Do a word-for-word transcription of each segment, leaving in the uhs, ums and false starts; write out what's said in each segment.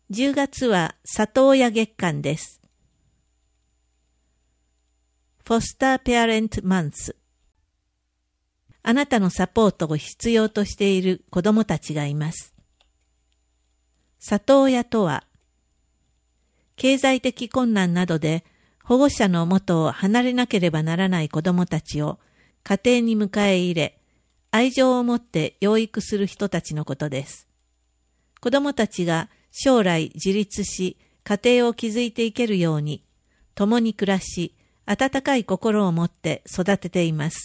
じゅうがつは里親月間です。フォスターペアレントマンス。あなたのサポートを必要としている子どもたちがいます。里親とは、経済的困難などで保護者の元を離れなければならない子どもたちを家庭に迎え入れ、愛情を持って養育する人たちのことです。子どもたちが将来自立し、家庭を築いていけるように、共に暮らし、温かい心を持って育てています。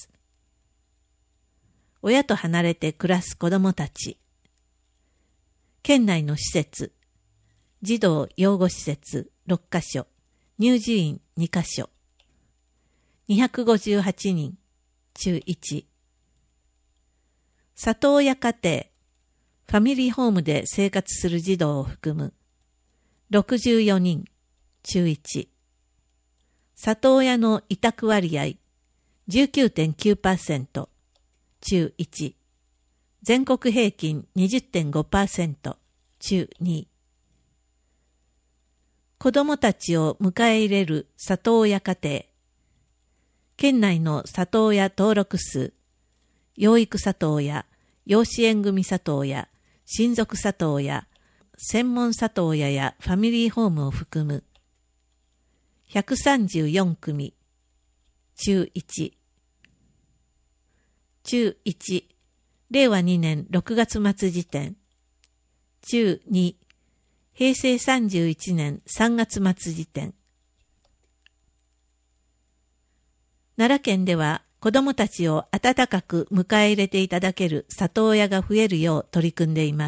親と離れて暮らす子どもたち。県内の施設、児童養護施設ろっかしょ、乳児院にかしょ、にひゃくごじゅうはちにん、中いち。里親家庭、ファミリーホームで生活する児童を含むろくじゅうよにん、中いち。里親の委託割合 じゅうきゅうてんきゅうパーセント、中いち。全国平均 にじゅってんごパーセント、中に。子どもたちを迎え入れる里親家庭。県内の里親登録数、養育里親、養子縁組里親、親族里親、専門里親やファミリーホームを含むひゃくさんじゅうよんくみ、中いち。中いち、れいわにねんろくがつ末時点。中に、へいせいさんじゅういちねんさんがつ末時点。奈良県では子どもたちを温かく迎え入れていただける里親が増えるよう取り組んでいます。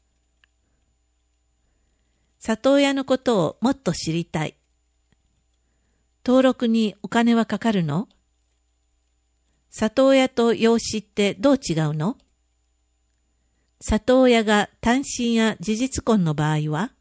里親のことをもっと知りたい。登録にお金はかかるの？里親と養子ってどう違うの？里親が単身や事実婚の場合は？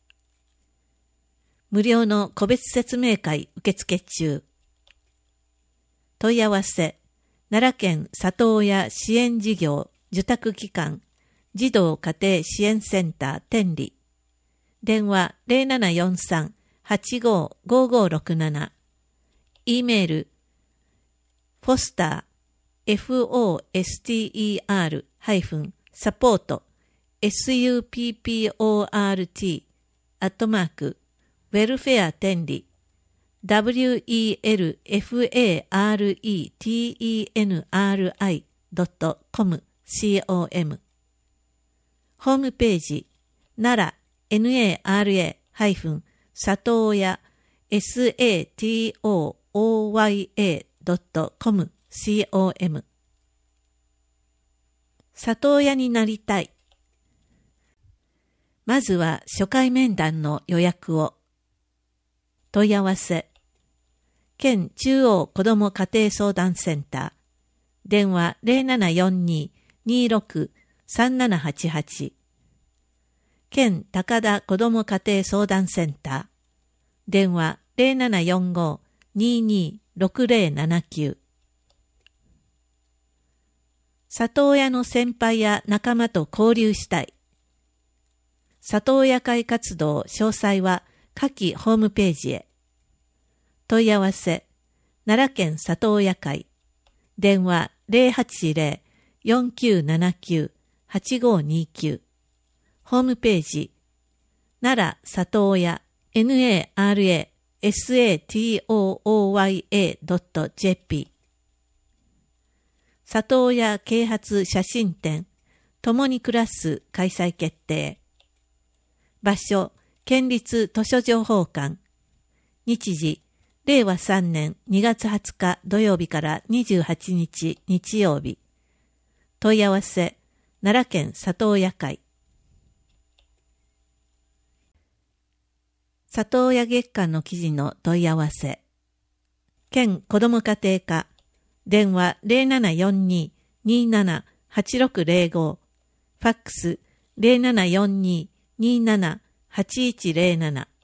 無料の個別説明会受付中。問い合わせ、奈良県里親支援事業受託機関児童家庭支援センター天理。電話 ゼロななよんさん はちごーごーごーろくなな。e メール、フォスター、エフオーエスティーイーアール ハイフン、サポート、エスユーピーピーオーアールティー、アットマーク、ウェルフェア天理、ダブリューイーエルエフエーアールイーティーイーエヌアールアイドットコム、コム。ホームページ、奈良、ナラ 里親、サトオヤ ドットコム、コム。里親になりたい。まずは初回面談の予約を。問い合わせ。県中央子ども家庭相談センター。電話 ゼロななよんに にろく さんななはちはち。県高田子ども家庭相談センター。電話 ゼロななよんご ににろくゼロななきゅう。里親の先輩や仲間と交流したい。里親会活動詳細は下記ホームページへ。問い合わせ、奈良県里親会。電話 ゼロはちゼロ よんきゅうななきゅう はちごにきゅう。ホームページ、奈良里親 ナラ サトオヤ ドットジェーピー。里親啓発写真展、共に暮らす開催決定。場所、県立図書情報館。日時、れいわさんねんにがつはつか土曜日からにじゅうはちにち日曜日。問い合わせ、奈良県里親会。里親月間の記事の問い合わせ。県子ども家庭課。電話 ゼロななよんに になな はちろくゼロご。ファックス ゼロななよんに になな はちいちゼロなな。